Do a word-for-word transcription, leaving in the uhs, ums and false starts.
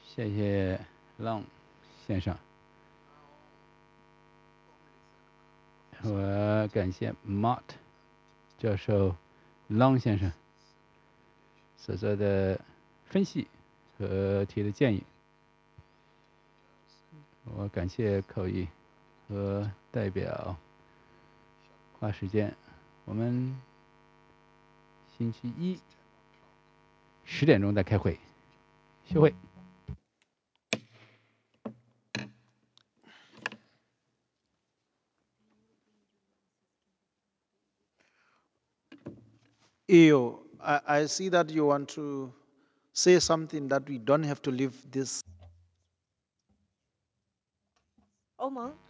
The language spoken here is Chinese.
谢谢浪先生，我感谢 Mott 教授、浪先生所做的分析和提的建议。我感谢口译和代表花时间。我们星期一十点钟再开会，休会。 Eo, I, I see that you want to say something that we don't have to leave this. 欧盟